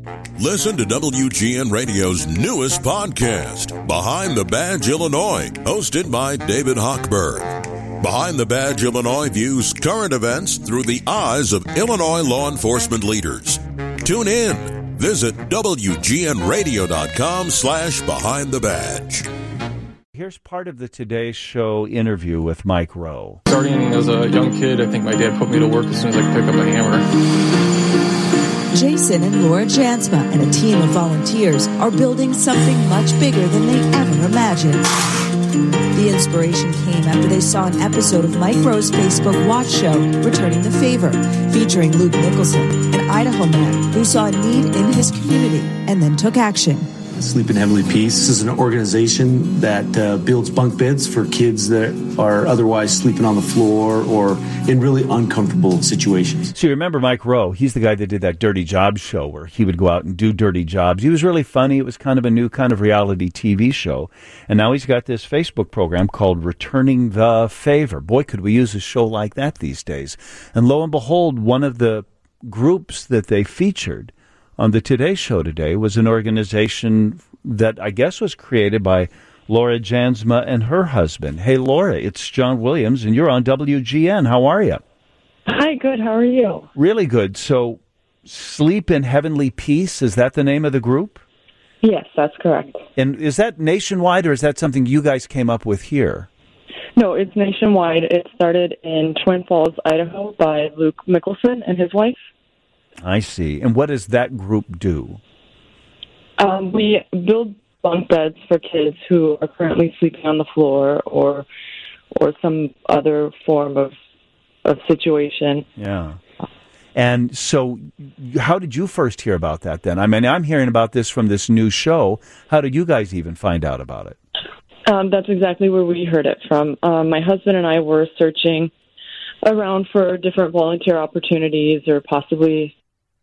Listen to WGN Radio's newest podcast, Behind the Badge Illinois, hosted by David Hochberg. Behind the Badge Illinois views current events through the eyes of Illinois law enforcement leaders. Tune in. Visit WGNRadio.com/Behind the Badge. Here's part of the Today Show interview with Mike Rowe. Starting as a young kid, I think my dad put me to work as soon as I could pick up a hammer. Jason and Laura Jansma and a team of volunteers are building something much bigger than they ever imagined. The inspiration came after they saw an episode of Mike Rowe's Facebook Watch show, Returning the Favor, featuring Luke Nicholson, an Idaho man who saw a need in his community and then took action. Sleep in Heavenly Peace is an organization that builds bunk beds for kids that are otherwise sleeping on the floor or in really uncomfortable situations. So you remember Mike Rowe, he's the guy that did that Dirty Jobs show where he would go out and do dirty jobs. He was really funny. It was kind of a new kind of reality TV show. And now he's got this Facebook program called Returning the Favor. Boy, could we use a show like that these days. And lo and behold, one of the groups that they featured on the Today Show today was an organization that I guess was created by Laura Jansma and her husband. Hey, Laura, it's John Williams, and you're on WGN. How are you? Hi, good. How are you? Really good. So, Sleep in Heavenly Peace, is that the name of the group? Yes, that's correct. And is that nationwide, or is that something you guys came up with here? No, it's nationwide. It started in Twin Falls, Idaho by Luke Nicholson and his wife. I see. And what does that group do? We build bunk beds for kids who are currently sleeping on the floor or some other form of situation. Yeah. And so how did you first hear about that then? I mean, I'm hearing about this from this new show. How did you guys even find out about it? That's exactly where we heard it from. My husband and I were searching around for different volunteer opportunities or possibly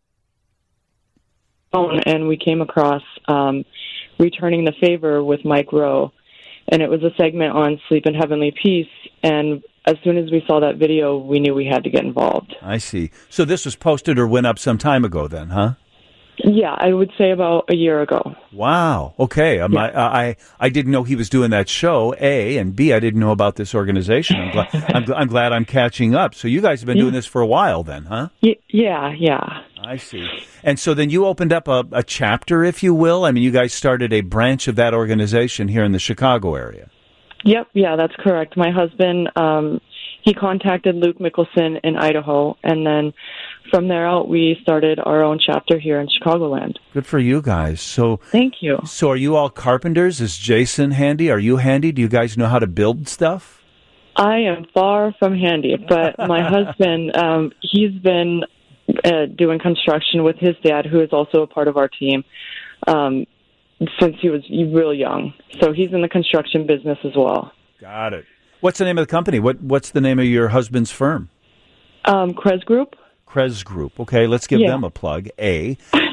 and we came across Returning the Favor with Mike Rowe, and it was a segment on Sleep in Heavenly Peace, and as soon as we saw that video, we knew we had to get involved. I see. So this was posted or went up some time ago then, huh? Yeah, I would say about a year ago. Wow. Okay. Yeah. I didn't know he was doing that show, A, and B, I didn't know about this organization. I'm glad I'm catching up. So you guys have been doing this for a while then, huh? Yeah. I see. And so then you opened up a chapter, if you will. I mean, you guys started a branch of that organization here in the Chicago area. Yep. Yeah, that's correct. My husband, he contacted Luke Nicholson in Idaho, and then from there out, we started our own chapter here in Chicagoland. Good for you guys. So thank you. So are you all carpenters? Is Jason handy? Are you handy? Do you guys know how to build stuff? I am far from handy, but my husband, he's been doing construction with his dad, who is also a part of our team, since he was real young. So he's in the construction business as well. Got it. What's the name of the company? What's the name of your husband's firm? Krez Group. Krez Group. Okay, let's give them a plug. So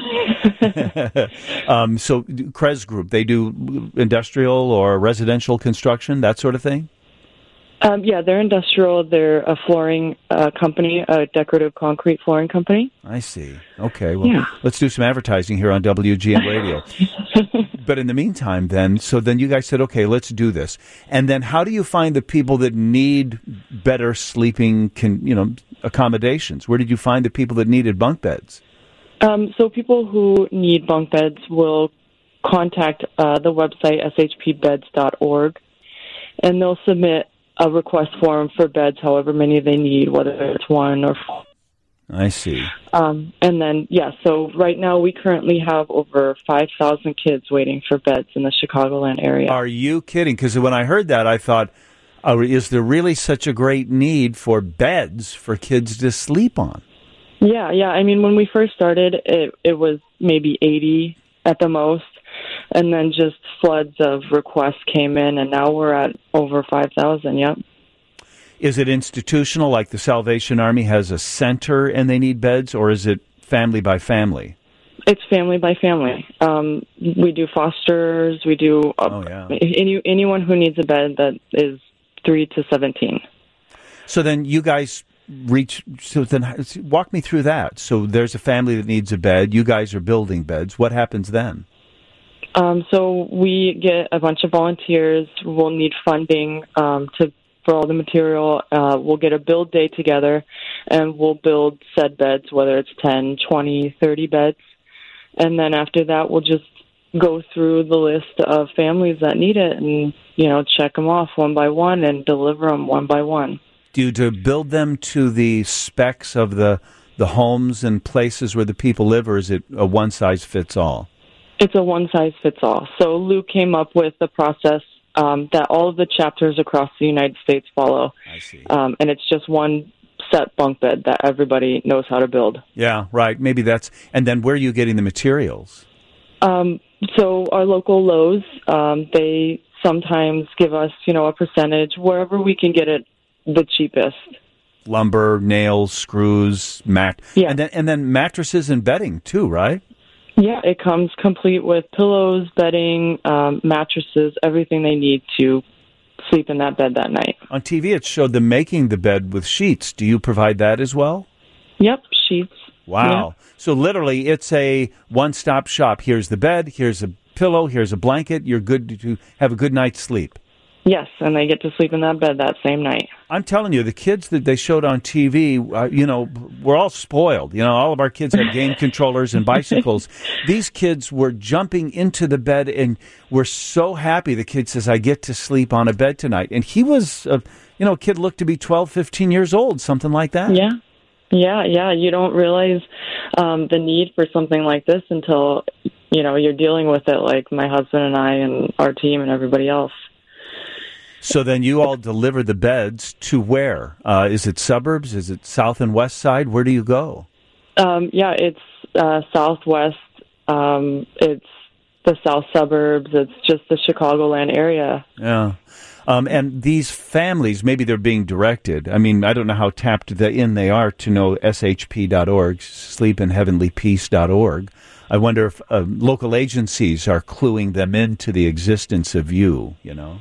Krez Group, they do industrial or residential construction, that sort of thing? Yeah, they're industrial. They're a flooring company, a decorative concrete flooring company. I see. Okay, well, let's do some advertising here on WGN Radio. But in the meantime, then you guys said, okay, let's do this. And then how do you find the people that need better sleeping, accommodations? Where did you find the people that needed bunk beds? So people who need bunk beds will contact the website shpbeds.org, and they'll submit a request form for beds, however many they need, whether it's one or four. I see. And then, so right now we currently have over 5,000 kids waiting for beds in the Chicagoland area. Are you kidding? Because when I heard that, I thought, is there really such a great need for beds for kids to sleep on? Yeah. I mean, when we first started, it was maybe 80 at the most. And then just floods of requests came in, and now we're at over 5,000, yep. Is it institutional, like the Salvation Army has a center and they need beds, or is it family by family? It's family by family. We do fosters, we do anyone who needs a bed that is 3 to 17. So then you guys reach? So then, walk me through that. So there's a family that needs a bed. You guys are building beds. What happens then? So we get a bunch of volunteers. We'll need funding for all the material. We'll get a build day together, and we'll build said beds, whether it's 10, 20, 30 beds. And then after that, we'll just go through the list of families that need it and, check them off one by one and deliver them one by one. Do you to build them to the specs of the homes and places where the people live, or is it a one-size-fits-all? It's a one-size-fits-all. So Lou came up with the process that all of the chapters across the United States follow. I see. And it's just one set bunk bed that everybody knows how to build. Yeah, right. Maybe that's... And then where are you getting the materials? So our local Lowe's, they sometimes give us, a percentage wherever we can get it the cheapest. Lumber, nails, screws, Yeah. And then mattresses and bedding too, right? Yeah, it comes complete with pillows, bedding, mattresses, everything they need to sleep in that bed that night. On TV, it showed them making the bed with sheets. Do you provide that as well? Yep, sheets. Wow. Yeah. So literally, it's a one-stop shop. Here's the bed, here's a pillow, here's a blanket. You're good to have a good night's sleep. Yes, and they get to sleep in that bed that same night. I'm telling you, the kids that they showed on TV, we're all spoiled. All of our kids had game controllers and bicycles. These kids were jumping into the bed and were so happy. The kid says, I get to sleep on a bed tonight. And he was, a kid looked to be 12, 15 years old, something like that. Yeah. You don't realize the need for something like this until, you're dealing with it like my husband and I and our team and everybody else. So then you all deliver the beds to where? Is it suburbs? Is it south and west side? Where do you go? It's southwest. It's the south suburbs. It's just the Chicagoland area. Yeah. And these families, maybe they're being directed. I mean, I don't know how tapped in they are to know shp.org, sleepinheavenlypeace.org. I wonder if local agencies are cluing them into the existence of you,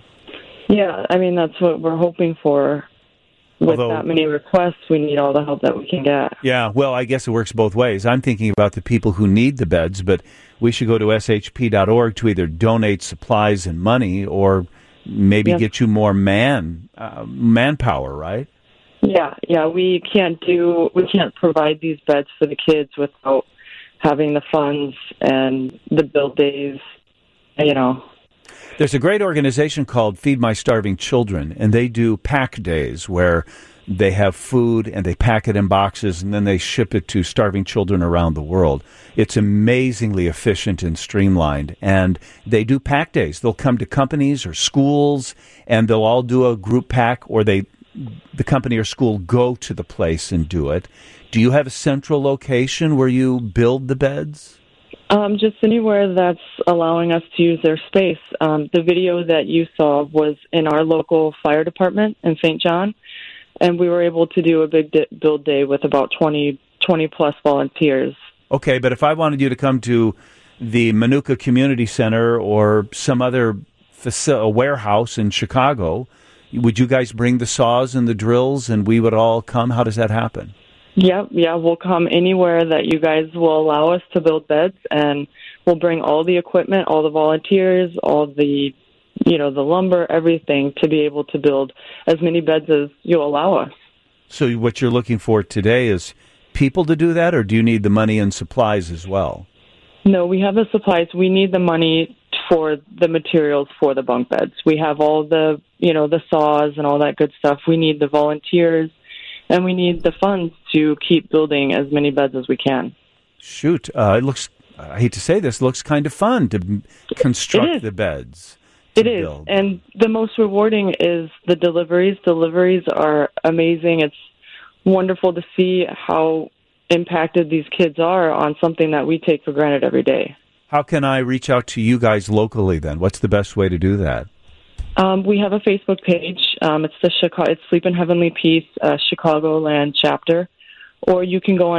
Yeah, I mean, that's what we're hoping for. With that many requests, we need all the help that we can get. Yeah, well, I guess it works both ways. I'm thinking about the people who need the beds, but we should go to shp.org to either donate supplies and money or maybe get you more manpower, right? Yeah, we can't provide these beds for the kids without having the funds and the build days, There's a great organization called Feed My Starving Children, and they do pack days where they have food and they pack it in boxes and then they ship it to starving children around the world. It's amazingly efficient and streamlined, and they do pack days. They'll come to companies or schools, and they'll all do a group pack, or the company or school go to the place and do it. Do you have a central location where you build the beds? Just anywhere that's allowing us to use their space. The video that you saw was in our local fire department in St. John, and we were able to do a big build day with about 20 plus volunteers. Okay, but if I wanted you to come to the Manuka Community Center or some other warehouse in Chicago, would you guys bring the saws and the drills and we would all come? How does that happen? Yeah, we'll come anywhere that you guys will allow us to build beds, and we'll bring all the equipment, all the volunteers, all the, the lumber, everything to be able to build as many beds as you'll allow us. So what you're looking for today is people to do that, or do you need the money and supplies as well? No, we have the supplies. We need the money for the materials for the bunk beds. We have all the, the saws and all that good stuff. We need the volunteers. And we need the funds to keep building as many beds as we can. Shoot, it looks, I hate to say this, looks kind of fun to construct the beds. It is, and the most rewarding is the deliveries. Deliveries are amazing. It's wonderful to see how impacted these kids are on something that we take for granted every day. How can I reach out to you guys locally then? What's the best way to do that? We have a Facebook page. It's Sleep in Heavenly Peace Chicagoland chapter, or you can go on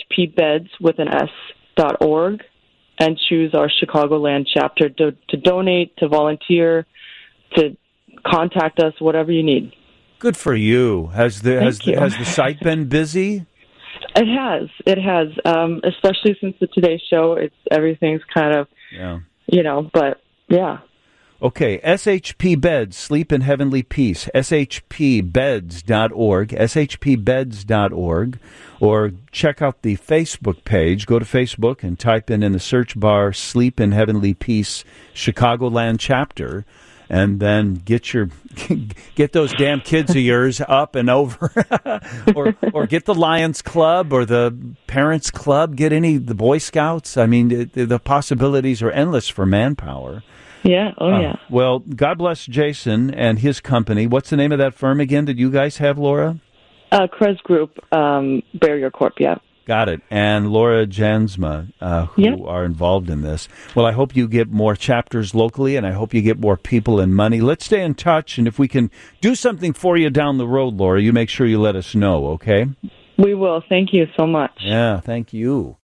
shpbeds.org and choose our Chicagoland chapter to donate, to volunteer, to contact us, whatever you need. Good for you. Has the site been busy? It has. Especially since the Today Show. Everything's kind of, but yeah. Okay, SHP Beds, Sleep in Heavenly Peace, shpbeds.org, shpbeds.org, or check out the Facebook page. Go to Facebook and type in the search bar, Sleep in Heavenly Peace, Chicagoland chapter, and then get those damn kids of yours up and over, or get the Lions Club or the Parents Club, get the Boy Scouts. I mean, the possibilities are endless for manpower. Yeah. Yeah. Well, God bless Jason and his company. What's the name of that firm again that you guys have, Laura? Krez Group, Barrier Corp, yeah. Got it. And Laura Jansma, who are involved in this. Well, I hope you get more chapters locally, and I hope you get more people and money. Let's stay in touch, and if we can do something for you down the road, Laura, you make sure you let us know, okay? We will. Thank you so much. Yeah, thank you.